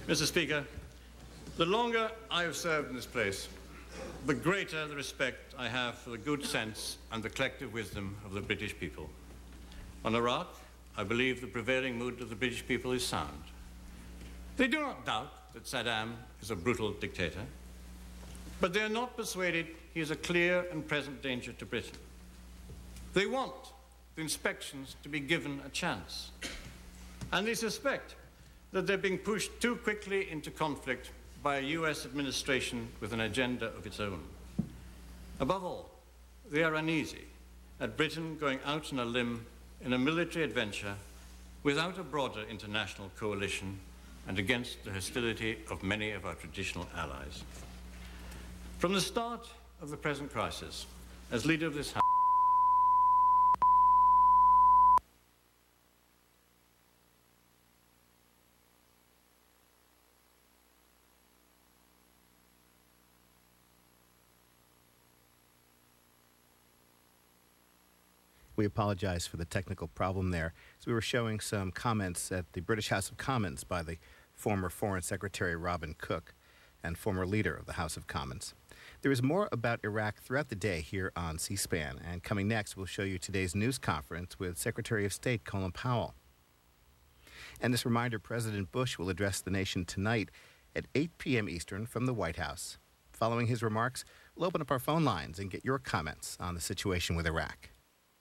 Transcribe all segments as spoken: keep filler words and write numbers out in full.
Mister Speaker, the longer I have served in this place, the greater the respect I have for the good sense and the collective wisdom of the British people. On Iraq, I believe the prevailing mood of the British people is sound. They do not doubt that Saddam is a brutal dictator, but they are not persuaded he is a clear and present danger to Britain. They want the inspections to be given a chance, and they suspect that they're being pushed too quickly into conflict by a U S administration with an agenda of its own. Above all, they are uneasy at Britain going out on a limb in a military adventure without a broader international coalition and against the hostility of many of our traditional allies. From the start of the present crisis, as leader of this House, We apologize for the technical problem there. So we were showing some comments at the British House of Commons by the former Foreign Secretary Robin Cook and former leader of the House of Commons. There is more about Iraq throughout the day here on C-SPAN, and coming next we'll show you today's news conference with Secretary of State Colin Powell. And this reminder, President Bush will address the nation tonight at eight p.m. Eastern from the White House. Following his remarks, we'll open up our phone lines and get your comments on the situation with Iraq.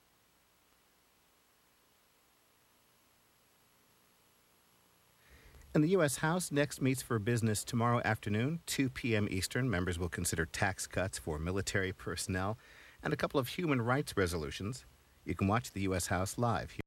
And the U S House next meets for business tomorrow afternoon, two p.m. Eastern. Members will consider tax cuts for military personnel and a couple of human rights resolutions. You can watch the U S House live here.